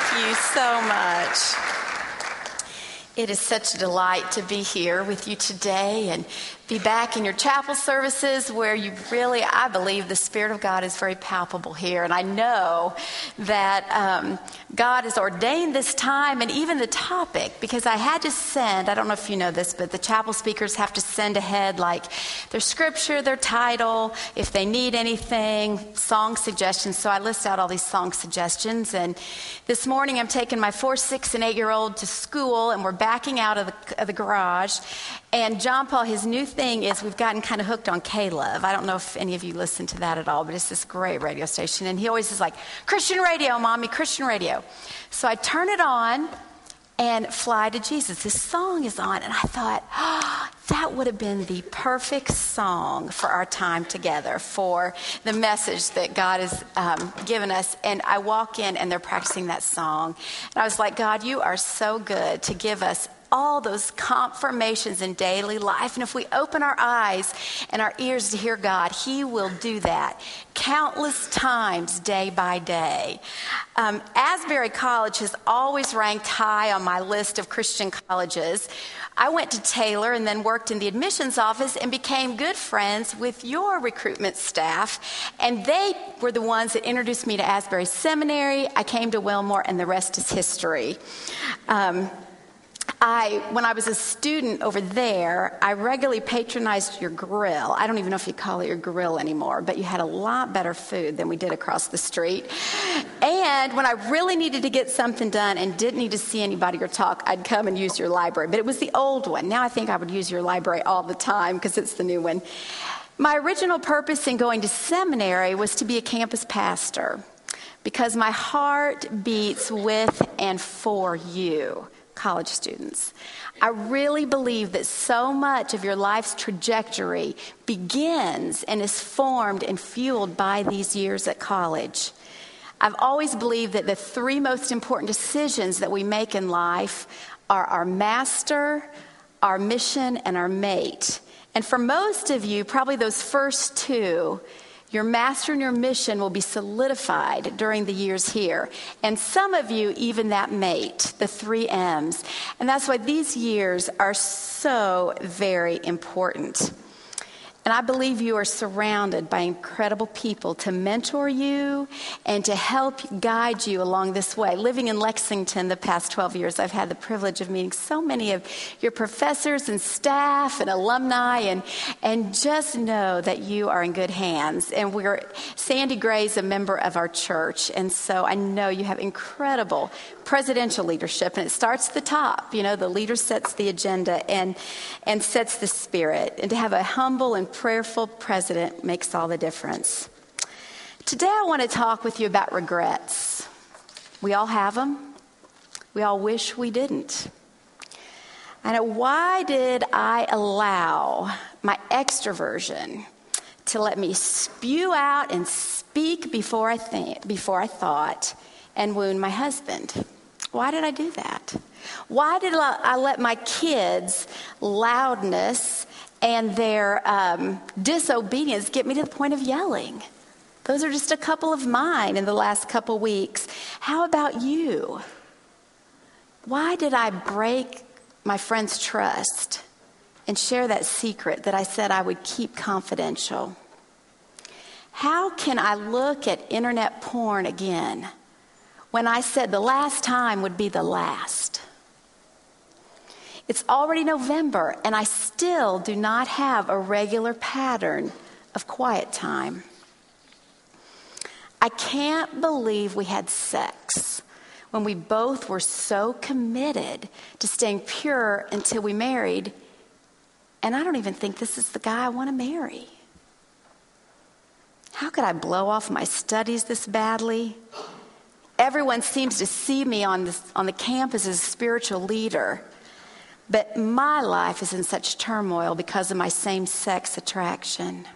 you so much. It is such a delight to be here with you today and be back in your chapel services where you really, I believe the Spirit of God is very palpable here. And I know that God has ordained this time and even the topic, because I had to send, I don't know if you know this, but the chapel speakers have to send ahead like their scripture, their title, if they need anything, song suggestions. So I list out all these song suggestions. And this morning I'm taking my 4, 6, and 8-year-old to school, and we're backing out of the garage. And John Paul, his new thing is we've gotten kind of hooked on K-Love. I don't know if any of you listen to that at all, but it's this great radio station. And he always is like, Christian radio, Mommy, Christian radio. So I turn it on and Fly to Jesus. This song is on. And I thought, that would have been the perfect song for our time together, for the message that God has given us. And I walk in and they're practicing that song. And I was like, God, you are so good to give us all those confirmations in daily life. And if we open our eyes and our ears to hear God, He will do that countless times day by day. Asbury College has always ranked high on my list of Christian colleges. I went to Taylor and then worked in the admissions office and became good friends with your recruitment staff. And they were the ones that introduced me to Asbury Seminary. I came to Wilmore, and the rest is history. When I was a student over there, I regularly patronized your grill. I don't even know if you call it your grill anymore, but you had a lot better food than we did across the street. And when I really needed to get something done and didn't need to see anybody or talk, I'd come and use your library. But it was the old one. Now I think I would use your library all the time because it's the new one. My original purpose in going to seminary was to be a campus pastor because my heart beats with and for you, college students. I really believe that so much of your life's trajectory begins and is formed and fueled by these years at college. I've always believed that the 3 most important decisions that we make in life are our master, our mission, and our mate. And for most of you, probably those first 2, your master and your mission will be solidified during the years here. And some of you, even that mate, the 3 M's. And that's why these years are so very important. And I believe you are surrounded by incredible people to mentor you and to help guide you along this way. Living in Lexington the past 12 years, I've had the privilege of meeting so many of your professors and staff and alumni, and just know that you are in good hands. And Sandy Gray's a member of our church, and so I know you have incredible presidential leadership, and it starts at the top. You know, the leader sets the agenda and sets the spirit. And to have a humble and prayerful president makes all the difference. Today I want to talk with you about regrets. We all have them. We all wish we didn't. And why did I allow my extroversion to let me spew out and speak before I thought and wound my husband? Why did I do that? Why did I let my kids' loudness and their disobedience get me to the point of yelling? Those are just a couple of mine in the last couple weeks. How about you? Why did I break my friend's trust and share that secret that I said I would keep confidential? How can I look at internet porn again when I said the last time would be the last? It's already November, and I still do not have a regular pattern of quiet time. I can't believe we had sex when we both were so committed to staying pure until we married, and I don't even think this is the guy I want to marry. How could I blow off my studies this badly? Everyone seems to see me on the campus as a spiritual leader, but my life is in such turmoil because of my same-sex attraction.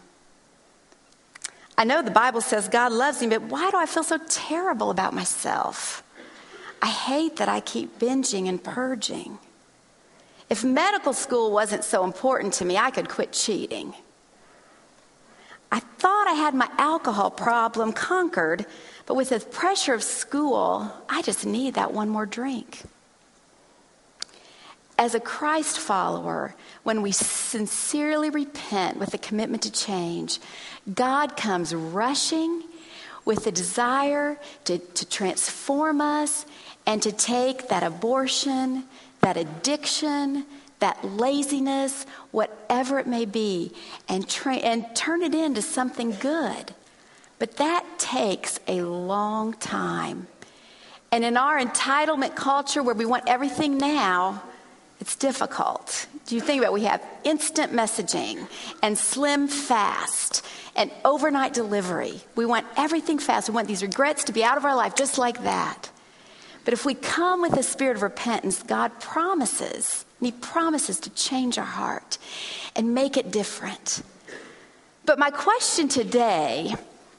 I know the Bible says God loves me, but why do I feel so terrible about myself? I hate that I keep binging and purging. If medical school wasn't so important to me, I could quit cheating. I thought I had my alcohol problem conquered, but with the pressure of school, I just need that one more drink. As a Christ follower, when we sincerely repent with a commitment to change, God comes rushing with the desire to transform us and to take that abortion, that addiction, that laziness, whatever it may be, and turn it into something good. But that takes a long time. And in our entitlement culture where we want everything now, it's difficult. Do you think about it? We have instant messaging and slim fast and overnight delivery. We want everything fast. We want these regrets to be out of our life just like that. But if we come with a spirit of repentance, God promises, and He promises to change our heart and make it different. But my question today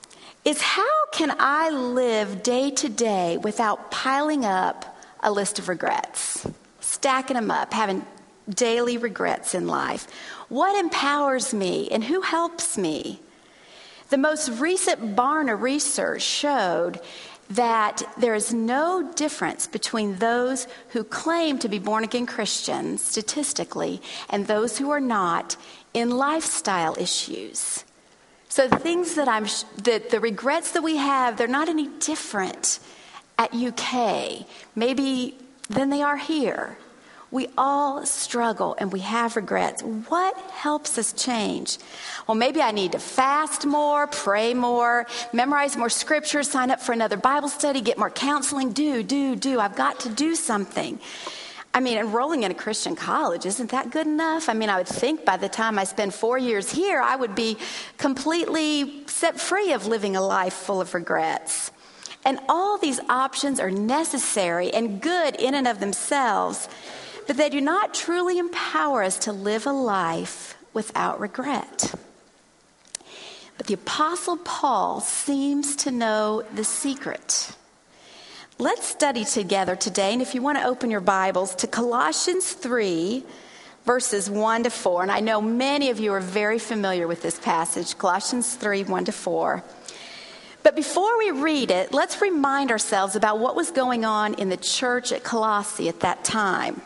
is, how can I live day to day without piling up a list of regrets? Stacking them up, having daily regrets in life. What empowers me and who helps me? The most recent Barna research showed that there is no difference between those who claim to be born-again Christians, statistically, and those who are not in lifestyle issues. So the things the regrets that we have, they're not any different at UK, maybe than they are here. We all struggle and we have regrets. What helps us change? Well, maybe I need to fast more, pray more, memorize more scripture, sign up for another Bible study, get more counseling. I've got to do something. I mean, enrolling in a Christian college, isn't that good enough? I mean, I would think by the time I spend 4 years here, I would be completely set free of living a life full of regrets. And all these options are necessary and good in and of themselves, but they do not truly empower us to live a life without regret. But the Apostle Paul seems to know the secret. Let's study together today, and if you want to open your Bibles to Colossians 3, verses 1 to 4, and I know many of you are very familiar with this passage, Colossians 3, 1 to 4. But before we read it, let's remind ourselves about what was going on in the church at Colossae at that time.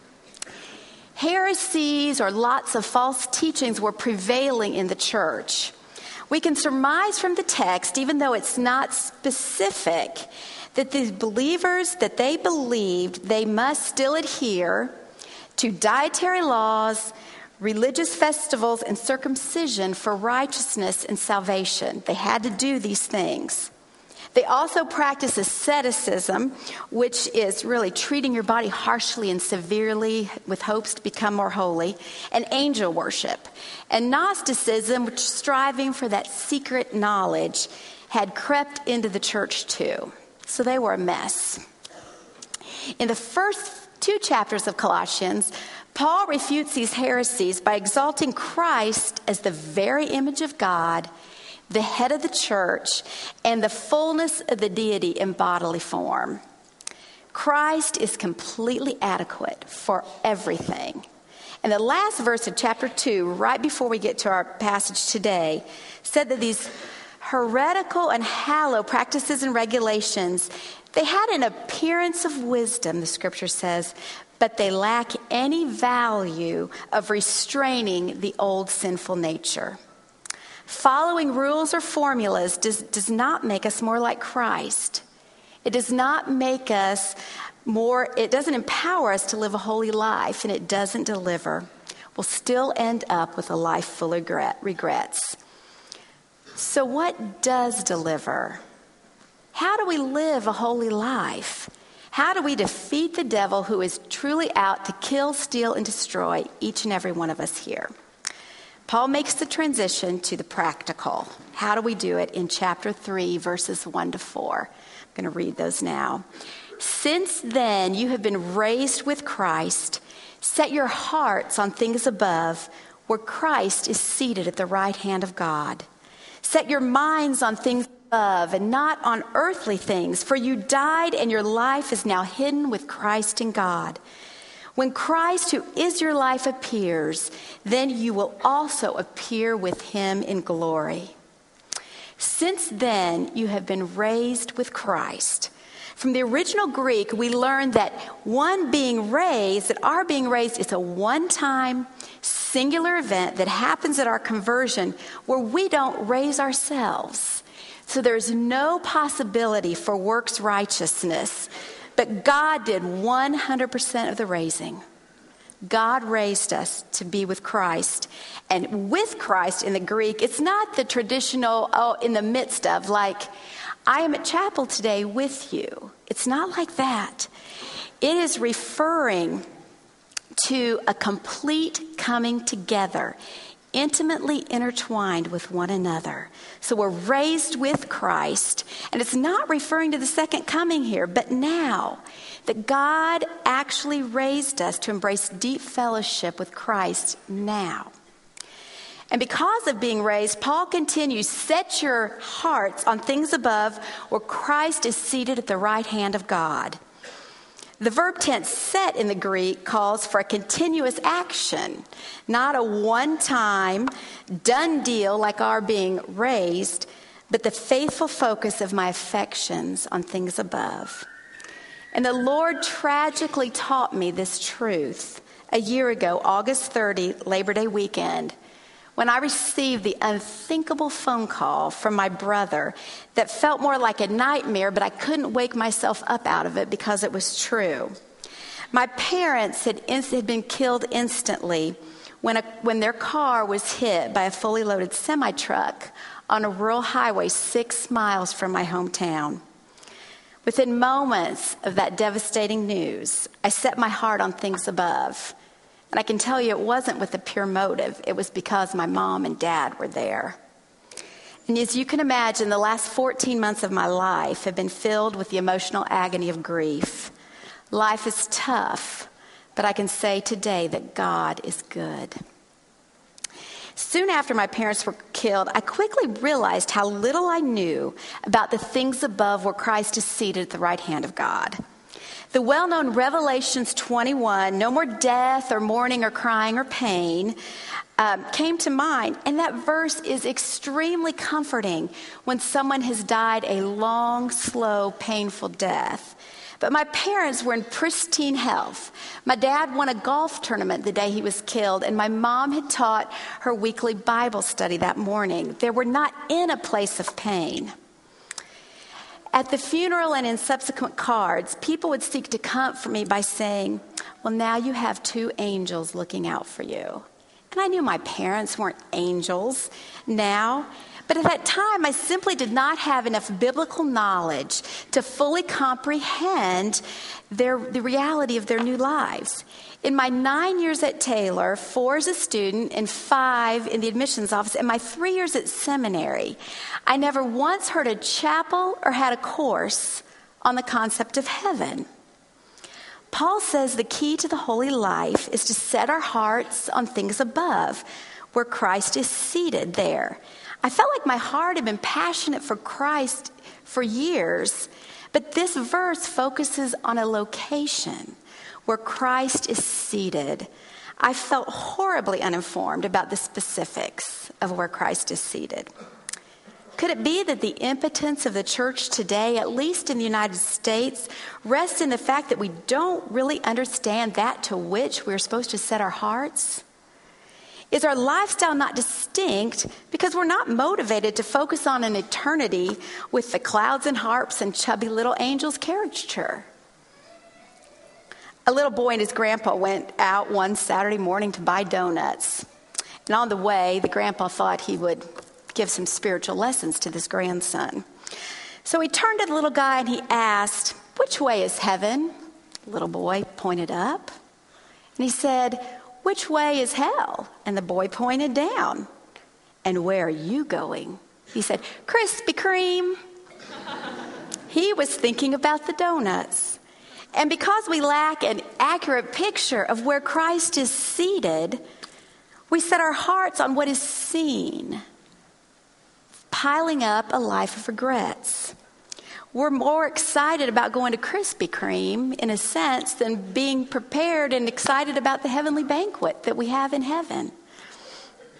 Heresies or lots of false teachings were prevailing in the church. We can surmise from the text, even though it's not specific, that these believers, that they believed they must still adhere to dietary laws, religious festivals, and circumcision for righteousness and salvation. They had to do these things. They also practice asceticism, which is really treating your body harshly and severely with hopes to become more holy, and angel worship. And Gnosticism, which is striving for that secret knowledge, had crept into the church too. So they were a mess. In the first 2 chapters of Colossians, Paul refutes these heresies by exalting Christ as the very image of God, the head of the church, and the fullness of the deity in bodily form. Christ is completely adequate for everything. And the last verse of chapter 2, right before we get to our passage today, said that these heretical and hollow practices and regulations, they had an appearance of wisdom, the scripture says, but they lack any value of restraining the old sinful nature. Following rules or formulas does not make us more like Christ. It does not make us more, it doesn't empower us to live a holy life, and it doesn't deliver. We'll still end up with a life full of regrets. So what does deliver? How do we live a holy life? How do we defeat the devil who is truly out to kill, steal, and destroy each and every one of us here? Paul makes the transition to the practical. How do we do it in chapter 3, verses 1 to 4? I'm going to read those now. Since then you have been raised with Christ, set your hearts on things above, where Christ is seated at the right hand of God. Set your minds on things above and not on earthly things, for you died and your life is now hidden with Christ in God. When Christ, who is your life, appears, then you will also appear with him in glory. Since then, you have been raised with Christ. From the original Greek, we learned that our being raised is a one-time, singular event that happens at our conversion where we don't raise ourselves. So there's no possibility for works righteousness, but God did 100% of the raising. God raised us to be with Christ. And with Christ in the Greek, it's not the traditional, in the midst of, like, I am at chapel today with you. It's not like that. It is referring to a complete coming together, intimately intertwined with one another. So we're raised with Christ, and it's not referring to the second coming here, but now that God actually raised us to embrace deep fellowship with Christ now. And because of being raised, Paul continues, set your hearts on things above where Christ is seated at the right hand of God. The verb tense set in the Greek calls for a continuous action, not a one-time, done deal like our being raised, but the faithful focus of my affections on things above. And the Lord tragically taught me this truth a year ago, August 30, Labor Day weekend, when I received the unthinkable phone call from my brother that felt more like a nightmare, but I couldn't wake myself up out of it because it was true. My parents had been killed instantly when their car was hit by a fully loaded semi-truck on a rural highway 6 miles from my hometown. Within moments of that devastating news, I set my heart on things above. And I can tell you it wasn't with a pure motive. It was because my mom and dad were there. And as you can imagine, the last 14 months of my life have been filled with the emotional agony of grief. Life is tough, but I can say today that God is good. Soon after my parents were killed, I quickly realized how little I knew about the things above where Christ is seated at the right hand of God. The well-known Revelations 21, no more death or mourning or crying or pain, came to mind. And that verse is extremely comforting when someone has died a long, slow, painful death. But my parents were in pristine health. My dad won a golf tournament the day he was killed, and my mom had taught her weekly Bible study that morning. They were not in a place of pain. At the funeral and in subsequent cards, people would seek to comfort me by saying, well, now you have 2 angels looking out for you. And I knew my parents weren't angels now, but at that time, I simply did not have enough biblical knowledge to fully comprehend the reality of their new lives. In my 9 years at Taylor, 4 as a student and 5 in the admissions office, and my 3 years at seminary, I never once heard a chapel or had a course on the concept of heaven. Paul says the key to the holy life is to set our hearts on things above, where Christ is seated there. I felt like my heart had been passionate for Christ for years, but this verse focuses on a location where Christ is seated. I felt horribly uninformed about the specifics of where Christ is seated. Could it be that the impotence of the church today, at least in the United States, rests in the fact that we don't really understand that to which we're supposed to set our hearts? Is our lifestyle not distinct because we're not motivated to focus on an eternity with the clouds and harps and chubby little angels caricature? A little boy and his grandpa went out one Saturday morning to buy donuts. And on the way, the grandpa thought he would give some spiritual lessons to this grandson. So he turned to the little guy and he asked, "Which way is heaven?" The little boy pointed up. And he said, "Which way is hell?" And the boy pointed down. "And where are you going?" He said, "Krispy Kreme." He was thinking about the donuts. And because we lack an accurate picture of where Christ is seated, we set our hearts on what is seen, piling up a life of regrets. We're more excited about going to Krispy Kreme, in a sense, than being prepared and excited about the heavenly banquet that we have in heaven.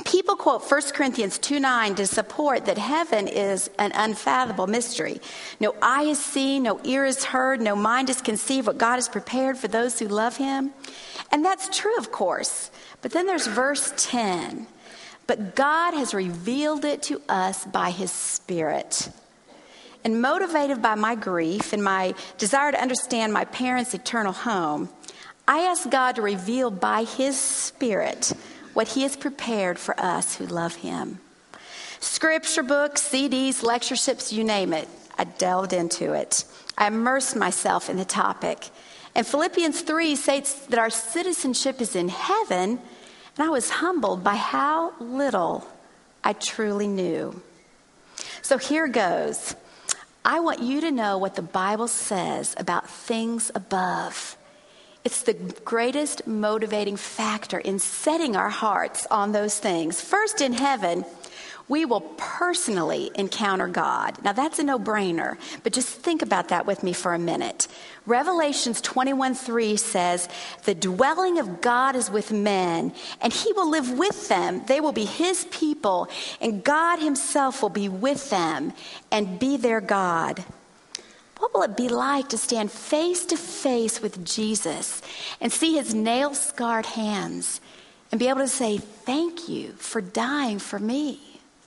People quote 1 Corinthians 2:9 to support that heaven is an unfathomable mystery. No eye has seen, no ear has heard, no mind has conceived what God has prepared for those who love him. And that's true, of course. But then there's verse 10. But God has revealed it to us by his Spirit. And motivated by my grief and my desire to understand my parents' eternal home, I asked God to reveal by his Spirit what he has prepared for us who love him. Scripture books, CDs, lectureships, you name it. I delved into it. I immersed myself in the topic. And Philippians 3 states that our citizenship is in heaven, and I was humbled by how little I truly knew. So here goes. I want you to know what the Bible says about things above. It's the greatest motivating factor in setting our hearts on those things. First, in heaven, we will personally encounter God. Now, that's a no-brainer, but just think about that with me for a minute. Revelations 21:3 says, the dwelling of God is with men, and he will live with them. They will be his people, and God himself will be with them and be their God. What will it be like to stand face to face with Jesus and see his nail-scarred hands and be able to say, thank you for dying for me?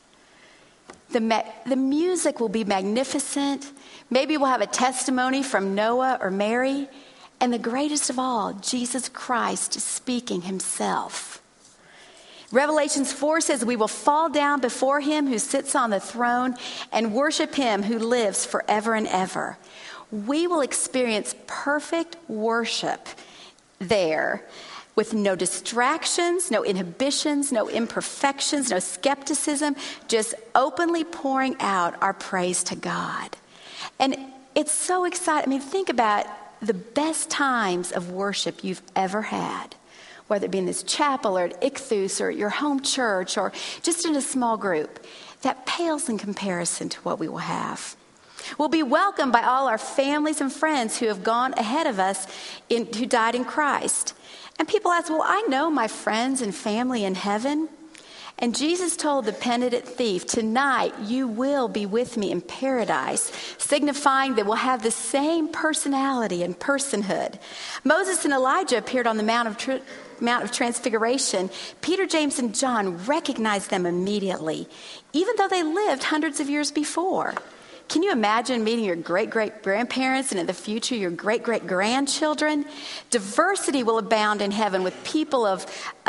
The music will be magnificent. Maybe we'll have a testimony from Noah or Mary. And the greatest of all, Jesus Christ is speaking himself. Revelations 4 says we will fall down before him who sits on the throne and worship him who lives forever and ever. We will experience perfect worship there with no distractions, no inhibitions, no imperfections, no skepticism, just openly pouring out our praise to God. And it's so exciting. I mean, think about the best times of worship you've ever had, whether it be in this chapel or at Ichthus or at your home church or just in a small group. That pales in comparison to what we will have. We'll be welcomed by all our families and friends who have gone ahead of us who died in Christ. And people ask, well, I know my friends and family in heaven. And Jesus told the penitent thief, tonight you will be with me in paradise, signifying that we'll have the same personality and personhood. Moses and Elijah appeared on the Mount of Transfiguration. Peter, James, and John recognized them immediately, even though they lived hundreds of years before. Can you imagine meeting your great-great-grandparents and in the future your great-great-grandchildren? Diversity will abound in heaven with people of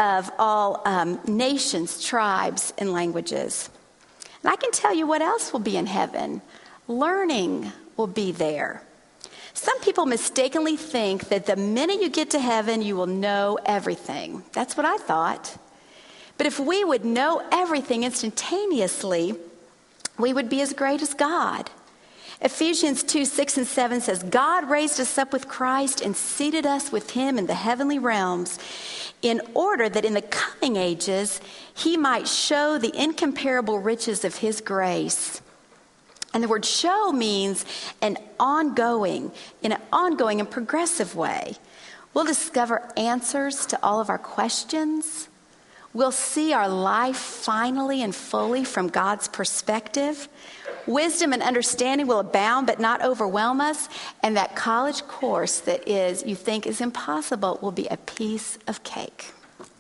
all nations, tribes, and languages. And I can tell you what else will be in heaven. Learning will be there. Some people mistakenly think that the minute you get to heaven, you will know everything. That's what I thought. But if we would know everything instantaneously, we would be as great as God. Ephesians 2:6-7 says, God raised us up with Christ and seated us with him in the heavenly realms in order that in the coming ages he might show the incomparable riches of his grace. And the word show means in an ongoing and progressive way. We'll discover answers to all of our questions. We'll see our life finally and fully from God's perspective. Wisdom and understanding will abound but not overwhelm us. And that college course that you think is impossible will be a piece of cake.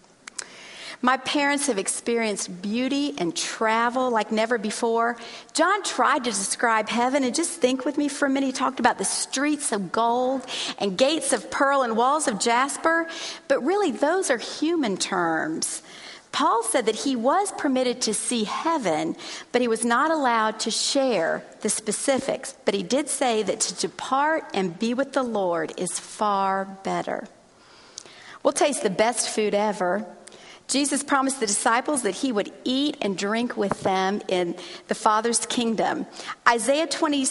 My parents have experienced beauty and travel like never before. John tried to describe heaven, and just think with me for a minute. He talked about the streets of gold and gates of pearl and walls of jasper. But really, those are human terms. Paul said that he was permitted to see heaven, but he was not allowed to share the specifics. But he did say that to depart and be with the Lord is far better. We'll taste the best food ever. Jesus promised the disciples that he would eat and drink with them in the Father's kingdom. Isaiah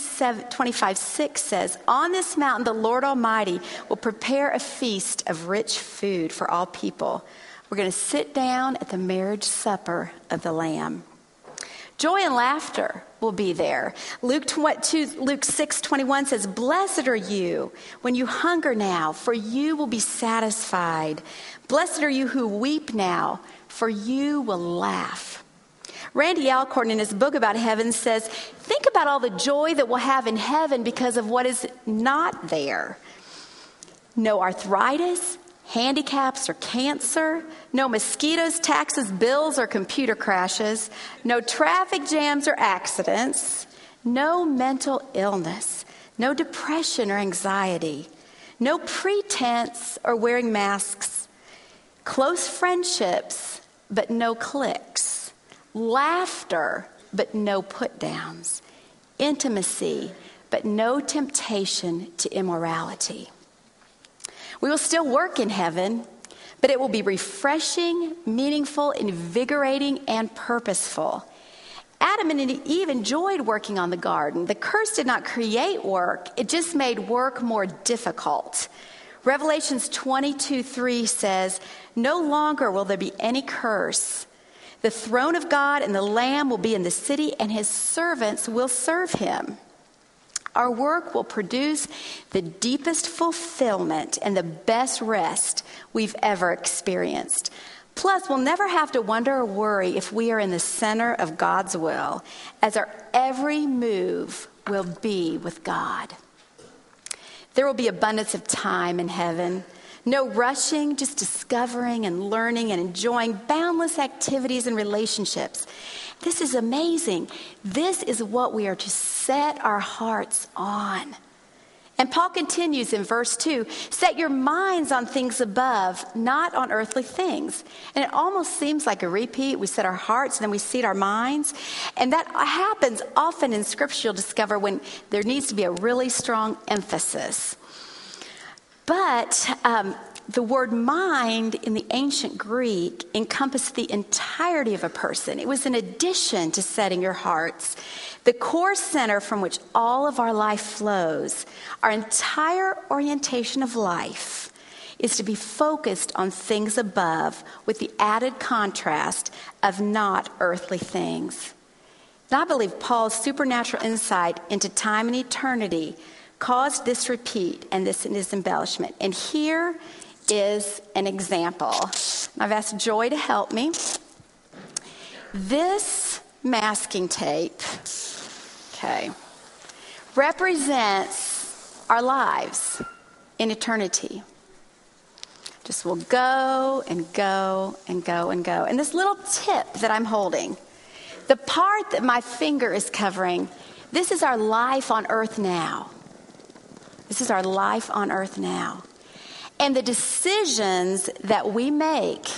25:6 says, on this mountain the Lord Almighty will prepare a feast of rich food for all people. We're going to sit down at the marriage supper of the Lamb. Joy and laughter will be there. Luke 6:21 says, "Blessed are you when you hunger now, for you will be satisfied. Blessed are you who weep now, for you will laugh." Randy Alcorn, in his book about heaven, says, think about all the joy that we'll have in heaven because of what is not there. No arthritis, handicaps, or cancer. No mosquitoes, taxes, bills, or computer crashes. No traffic jams or accidents. No mental illness. No depression or anxiety. No pretense or wearing masks. Close friendships, but no cliques. Laughter, but no put-downs. Intimacy, but no temptation to immorality. We will still work in heaven, but it will be refreshing, meaningful, invigorating, and purposeful. Adam and Eve enjoyed working on the garden. The curse did not create work. It just made work more difficult. Revelations 22:3 says, "No longer will there be any curse. The throne of God and the Lamb will be in the city, and his servants will serve him." Our work will produce the deepest fulfillment and the best rest we've ever experienced. Plus, we'll never have to wonder or worry if we are in the center of God's will, as our every move will be with God. There will be abundance of time in heaven. No rushing, just discovering and learning and enjoying boundless activities and relationships. This is amazing. This is what we are to set our hearts on. And Paul continues in verse 2, "Set your minds on things above, not on earthly things." And it almost seems like a repeat. We set our hearts and then we set our minds. And that happens often in Scripture, you'll discover, when there needs to be a really strong emphasis. But the word mind in the ancient Greek encompassed the entirety of a person. It was an addition to setting your hearts. The core center from which all of our life flows, our entire orientation of life, is to be focused on things above, with the added contrast of not earthly things. And I believe Paul's supernatural insight into time and eternity caused this repeat and this embellishment. And here is an example. I've asked Joy to help me. This masking tape, represents our lives in eternity. Just will go and go and go and go. And this little tip that I'm holding, the part that my finger is covering, this is our life on earth now. This is our life on earth now. And the decisions that we make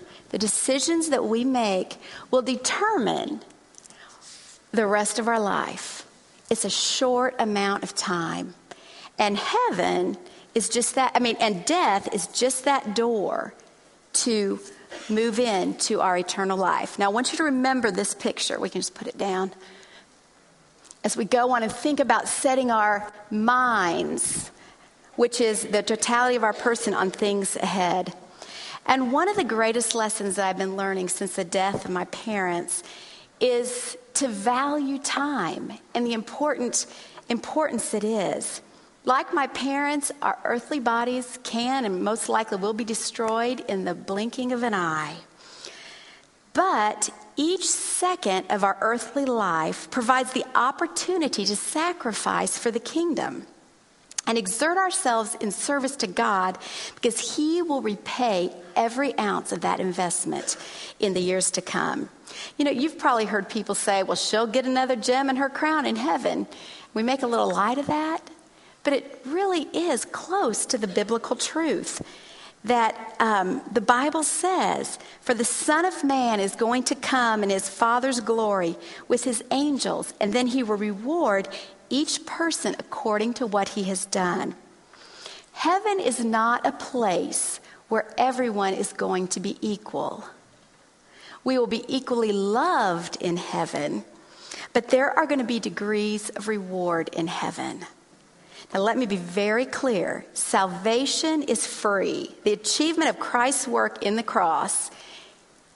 will determine the rest of our life. It's a short amount of time. And heaven is just that, and death is just that door to move into our eternal life. Now, I want you to remember this picture. We can just put it down. As we go on and think about setting our minds, which is the totality of our person, on things ahead. And one of the greatest lessons that I've been learning since the death of my parents is to value time and the importance it is. Like my parents, our earthly bodies can and most likely will be destroyed in the blinking of an eye. But each second of our earthly life provides the opportunity to sacrifice for the kingdom and exert ourselves in service to God, because He will repay every ounce of that investment in the years to come. You know, you've probably heard people say, well, she'll get another gem in her crown in heaven. We make a little light of that, but it really is close to the biblical truth that the Bible says, "For the Son of Man is going to come in His Father's glory with His angels, and then He will reward each person according to what he has done." Heaven is not a place where everyone is going to be equal. We will be equally loved in heaven, but there are going to be degrees of reward in heaven. Now, let me be very clear. Salvation is free. The achievement of Christ's work in the cross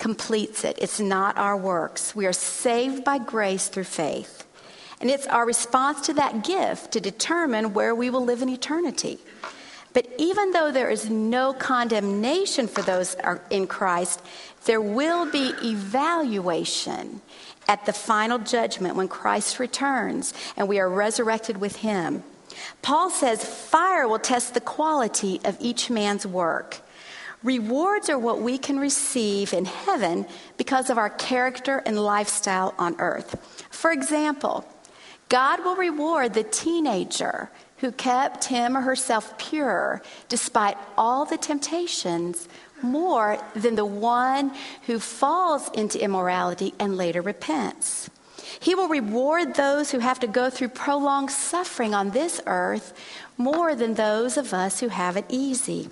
completes it. It's not our works. We are saved by grace through faith. And it's our response to that gift to determine where we will live in eternity. But even though there is no condemnation for those in Christ, there will be evaluation at the final judgment when Christ returns and we are resurrected with him. Paul says fire will test the quality of each man's work. Rewards are what we can receive in heaven because of our character and lifestyle on earth. For example, God will reward the teenager who kept him or herself pure despite all the temptations more than the one who falls into immorality and later repents. He will reward those who have to go through prolonged suffering on this earth more than those of us who have it easy.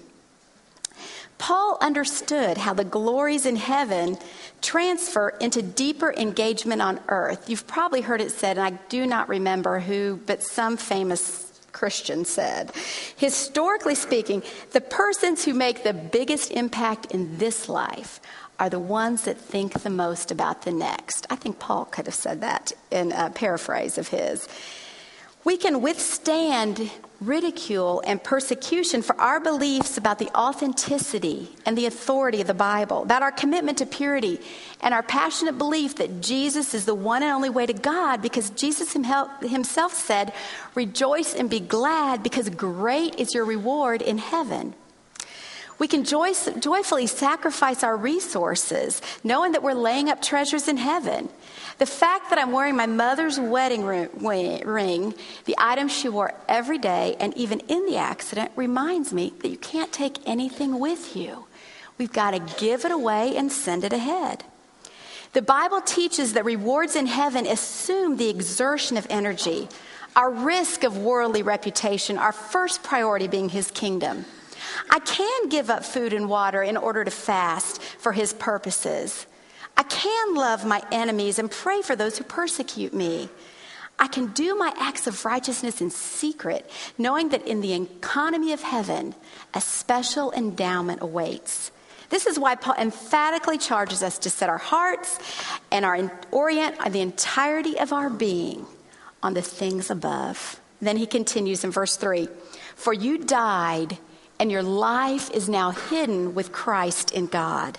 Paul understood how the glories in heaven transfer into deeper engagement on earth. You've probably heard it said, and I do not remember who, but some famous Christian said, historically speaking, the persons who make the biggest impact in this life are the ones that think the most about the next. I think Paul could have said that in a paraphrase of his. We can withstand ridicule and persecution for our beliefs about the authenticity and the authority of the Bible, about our commitment to purity, and our passionate belief that Jesus is the one and only way to God, because Jesus himself said, "Rejoice and be glad, because great is your reward in heaven." We can joyfully sacrifice our resources, knowing that we're laying up treasures in heaven. The fact that I'm wearing my mother's wedding ring, the item she wore every day, and even in the accident, reminds me that you can't take anything with you. We've got to give it away and send it ahead. The Bible teaches that rewards in heaven assume the exertion of energy, our risk of worldly reputation, our first priority being his kingdom. I can give up food and water in order to fast for his purposes. I can love my enemies and pray for those who persecute me. I can do my acts of righteousness in secret, knowing that in the economy of heaven, a special endowment awaits. This is why Paul emphatically charges us to set our hearts and orient the entirety of our being on the things above. Then he continues in verse 3, "For you died, and your life is now hidden with Christ in God."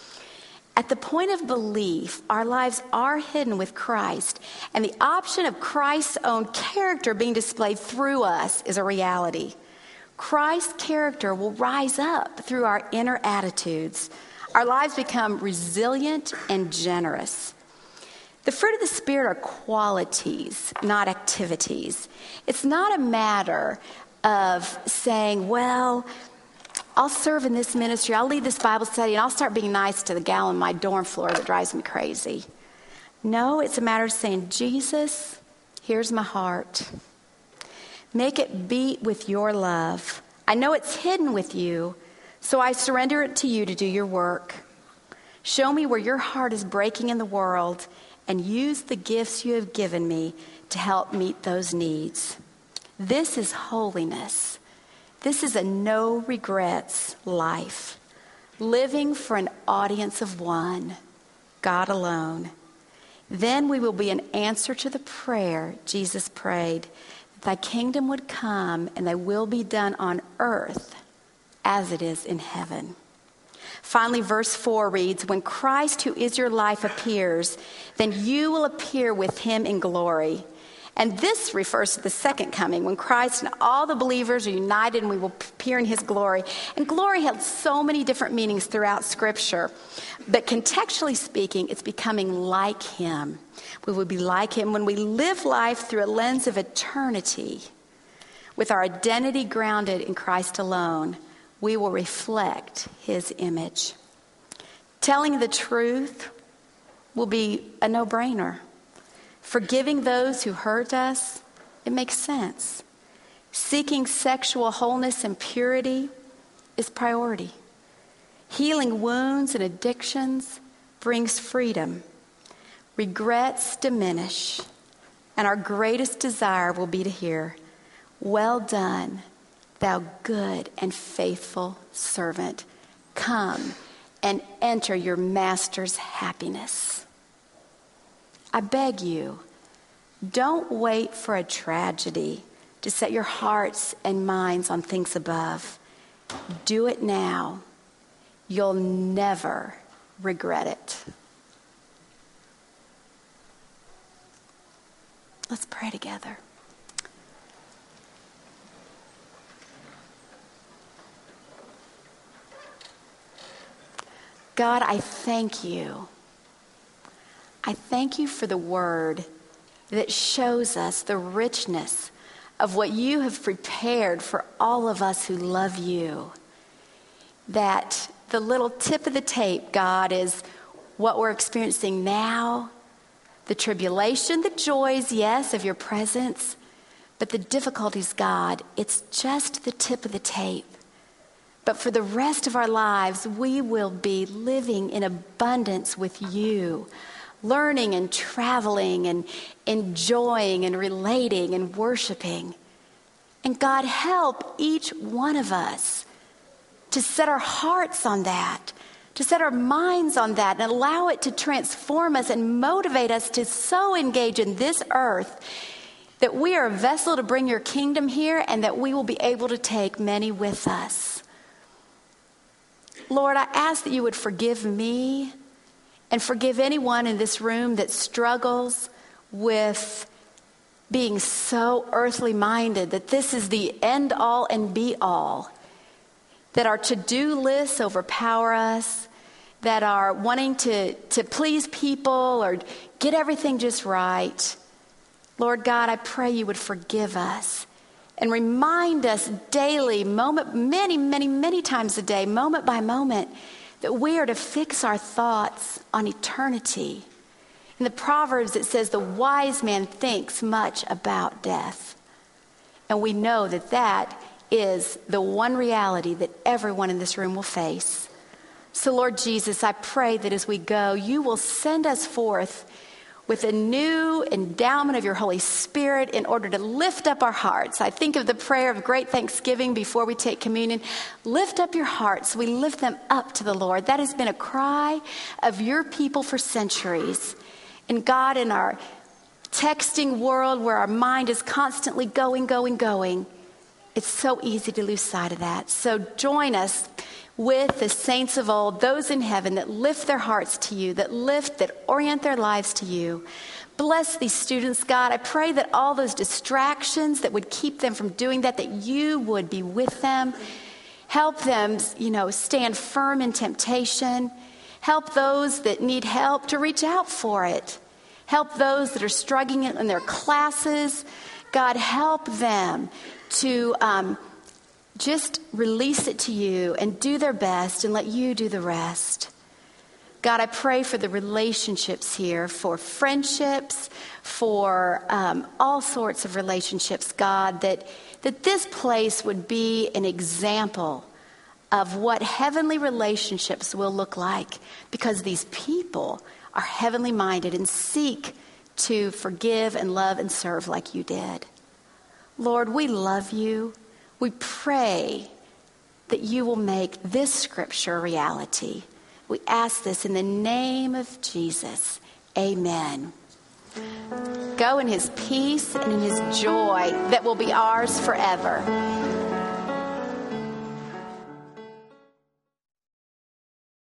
At the point of belief, our lives are hidden with Christ, and the option of Christ's own character being displayed through us is a reality. Christ's character will rise up through our inner attitudes. Our lives become resilient and generous. The fruit of the Spirit are qualities, not activities. It's not a matter of saying, well, I'll serve in this ministry, I'll lead this Bible study, and I'll start being nice to the gal on my dorm floor that drives me crazy. No, it's a matter of saying, Jesus, here's my heart. Make it beat with your love. I know it's hidden with you, so I surrender it to you to do your work. Show me where your heart is breaking in the world, and use the gifts you have given me to help meet those needs. This is holiness. This is a no regrets life, living for an audience of one, God alone. Then we will be an answer to the prayer Jesus prayed, that thy kingdom would come and thy will be done on earth as it is in heaven. Finally, verse 4 reads, "When Christ, who is your life, appears, then you will appear with him in glory." And this refers to the second coming, when Christ and all the believers are united and we will appear in his glory. And glory has so many different meanings throughout Scripture. But contextually speaking, it's becoming like him. We will be like him when we live life through a lens of eternity. With our identity grounded in Christ alone, we will reflect his image. Telling the truth will be a no-brainer. Forgiving those who hurt us, it makes sense. Seeking sexual wholeness and purity is priority. Healing wounds and addictions brings freedom. Regrets diminish, and our greatest desire will be to hear, "Well done, thou good and faithful servant. Come, and enter your master's happiness. I beg you, don't wait for a tragedy to set your hearts and minds on things above. Do it now. You'll never regret it. Let's pray together. God, I thank you. I thank you for the word that shows us the richness of what you have prepared for all of us who love you. That the little tip of the tape, God, is what we're experiencing now, the tribulation, the joys, yes, of your presence, but the difficulties, God, it's just the tip of the tape. But for the rest of our lives, we will be living in abundance with you, learning and traveling and enjoying and relating and worshiping. And God, help each one of us to set our hearts on that, to set our minds on that, and allow it to transform us and motivate us to so engage in this earth that we are a vessel to bring your kingdom here and that we will be able to take many with us. Lord, I ask that you would forgive me and forgive anyone in this room that struggles with being so earthly minded, that this is the end all and be all, that our to-do lists overpower us, that are wanting to please people or get everything just right. Lord God, I pray you would forgive us and remind us daily, many times a day, moment by moment, that we are to fix our thoughts on eternity. In the Proverbs, it says the wise man thinks much about death. And we know that that is the one reality that everyone in this room will face. So, Lord Jesus, I pray that as we go, you will send us forth with a new endowment of your Holy Spirit in order to lift up our hearts. I think of the prayer of great thanksgiving before we take communion. Lift up your hearts. We lift them up to the Lord. That has been a cry of your people for centuries. And God, in our texting world where our mind is constantly going, it's so easy to lose sight of that. So join us with the saints of old, those in heaven that lift their hearts to you, that orient their lives to you. Bless these students, God. I pray that all those distractions that would keep them from doing that you would be with them. Help them, stand firm in temptation. Help those that need help to reach out for it. Help those that are struggling in their classes. God, help them to just release it to you and do their best and let you do the rest. God, I pray for the relationships here, for friendships, for all sorts of relationships, God, that this place would be an example of what heavenly relationships will look like, because these people are heavenly minded and seek to forgive and love and serve like you did. Lord, we love you. We pray that you will make this scripture a reality. We ask this in the name of Jesus. Amen. Go in his peace and in his joy that will be ours forever.